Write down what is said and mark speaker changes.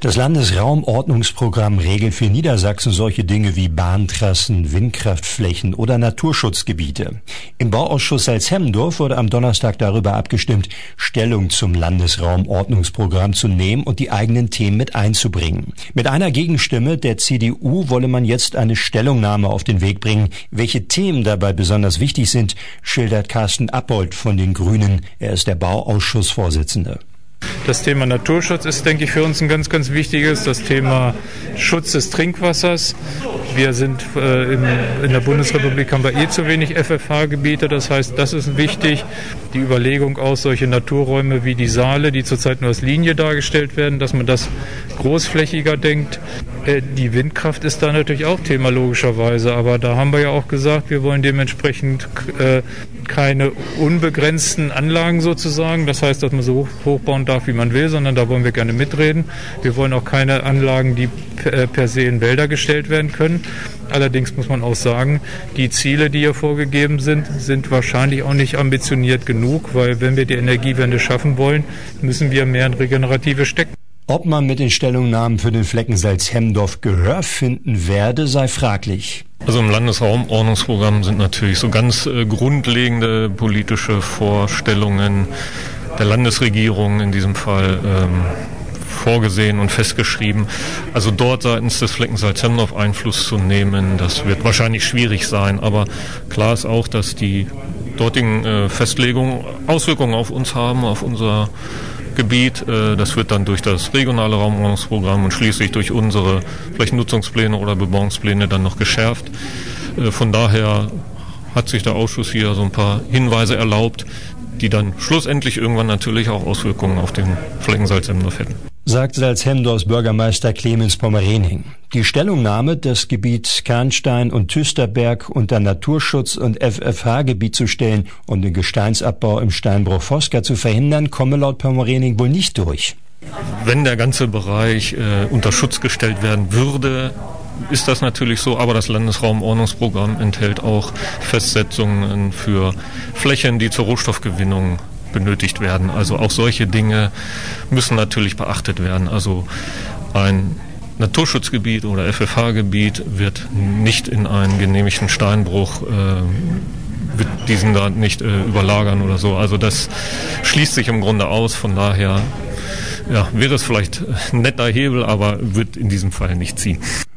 Speaker 1: Das Landesraumordnungsprogramm regelt für Niedersachsen solche Dinge wie Bahntrassen, Windkraftflächen oder Naturschutzgebiete. Im Bauausschuss Salzhemmendorf wurde am Donnerstag darüber abgestimmt, Stellung zum Landesraumordnungsprogramm zu nehmen und die eigenen Themen mit einzubringen. Mit einer Gegenstimme der CDU wolle man jetzt eine Stellungnahme auf den Weg bringen. Welche Themen dabei besonders wichtig sind, schildert Carsten Appold von den Grünen. Er ist der Bauausschussvorsitzende.
Speaker 2: Das Thema Naturschutz ist, denke ich, für uns ein ganz, ganz wichtiges. Das Thema Schutz des Trinkwassers. Wir sind in der Bundesrepublik haben wir zu wenig FFH-Gebiete. Das heißt, das ist wichtig. Die Überlegung aus, solche Naturräume wie die Saale, die zurzeit nur als Linie dargestellt werden, dass man das großflächiger denkt. Die Windkraft ist da natürlich auch Thema, logischerweise. Aber da haben wir ja auch gesagt, wir wollen dementsprechend keine unbegrenzten Anlagen sozusagen. Das heißt, dass man so hoch bauen darf, wie man will, sondern da wollen wir gerne mitreden. Wir wollen auch keine Anlagen, die per se in Wälder gestellt werden können. Allerdings muss man auch sagen, die Ziele, die hier vorgegeben sind wahrscheinlich auch nicht ambitioniert genug, weil wenn wir die Energiewende schaffen wollen, müssen wir mehr in Regenerative stecken.
Speaker 1: Ob man mit den Stellungnahmen für den Flecken Salzhemmendorf Gehör finden werde, sei fraglich.
Speaker 3: Also im Landesraumordnungsprogramm sind natürlich so ganz grundlegende politische Vorstellungen der Landesregierung in diesem Fall vorgesehen und festgeschrieben. Also dort seitens des Flecken Salzhemmendorf Einfluss zu nehmen, das wird wahrscheinlich schwierig sein. Aber klar ist auch, dass die dortigen Festlegungen Auswirkungen auf uns haben, auf unser Gebiet. Das wird dann durch das regionale Raumordnungsprogramm und schließlich durch unsere Flächennutzungspläne oder Bebauungspläne dann noch geschärft. Von daher hat sich der Ausschuss hier so ein paar Hinweise erlaubt, die dann schlussendlich irgendwann natürlich auch Auswirkungen auf den Flecken Salzhemmendorf hätten.
Speaker 1: Sagt Salzhemmendorfs Bürgermeister Clemens Pommerening. Die Stellungnahme, das Gebiet Karnstein und Tüsterberg unter Naturschutz- und FFH-Gebiet zu stellen, um den Gesteinsabbau im Steinbruch Vosca zu verhindern, komme laut Pommerening wohl nicht durch.
Speaker 3: Wenn der ganze Bereich unter Schutz gestellt werden würde, ist das natürlich so, aber das Landesraumordnungsprogramm enthält auch Festsetzungen für Flächen, die zur Rohstoffgewinnung benötigt werden. Also auch solche Dinge müssen natürlich beachtet werden. Also ein Naturschutzgebiet oder FFH-Gebiet wird nicht in einen genehmigten Steinbruch, wird diesen da nicht überlagern oder so. Also das schließt sich im Grunde aus. Von daher wäre es vielleicht ein netter Hebel, aber wird in diesem Fall nicht ziehen.